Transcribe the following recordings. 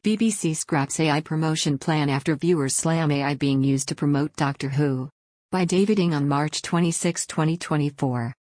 BBC scraps AI promotion plan after viewers slam AI being used to promote Doctor Who. By David Ing on March 26, 2024.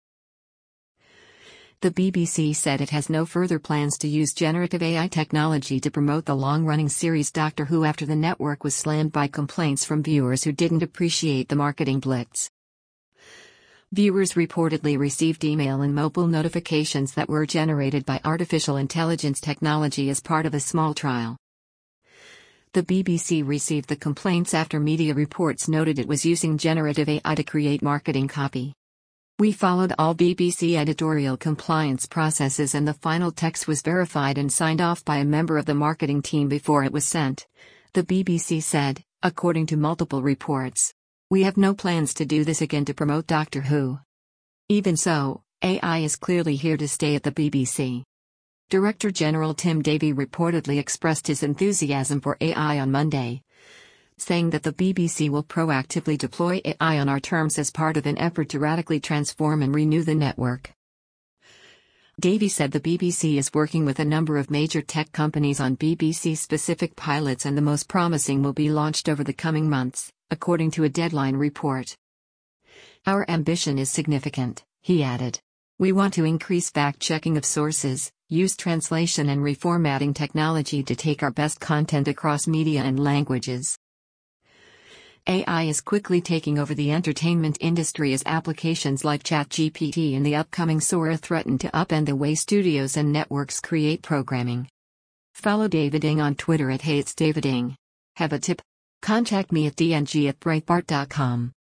The BBC said it has no further plans to use generative AI technology to promote the long-running series Doctor Who after the network was slammed by complaints from viewers who didn't appreciate the marketing blitz. Viewers reportedly received email and mobile notifications that were generated by artificial intelligence technology as part of a small trial. The BBC received the complaints after media reports noted it was using generative AI to create marketing copy. We followed all BBC editorial compliance processes and the final text was verified and signed off by a member of the marketing team before it was sent, the BBC said, according to multiple reports. We have no plans to do this again to promote Doctor Who. Even so, AI is clearly here to stay at the BBC. Director General Tim Davie reportedly expressed his enthusiasm for AI on Monday, saying that the BBC will proactively deploy AI on our terms as part of an effort to radically transform and renew the network. Davie said the BBC is working with a number of major tech companies on BBC-specific pilots and the most promising will be launched over the coming months, according to a Deadline report. Our ambition is significant, he added. We want to increase fact-checking of sources, use translation and reformatting technology to take our best content across media and languages. AI is quickly taking over the entertainment industry as applications like ChatGPT and the upcoming Sora threaten to upend the way studios and networks create programming. Follow David Ing on Twitter @HeyIt'sDavidIng. Have a tip? Contact me at dng@breitbart.com.